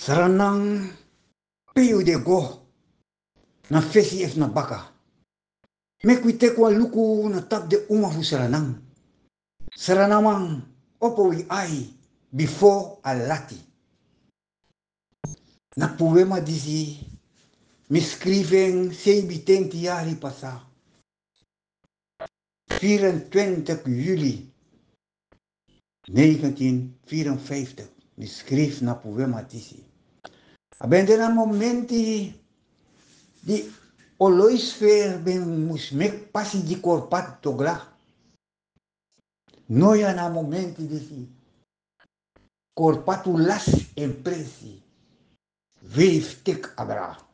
Saranang piu de go na fesi ef na baka. Mekwite kwa luku na tap de umahu saranang. Saranamang opo wi ai before alati. Na poema disi mi scriven 17 jaar passa. 24 juli 1954 mi schreef na poema disi. Abende na momenti di oloisfer ben musmek pasi di korpat togla. Noia na momenti disi korpatu las empresi. Weef tek abra.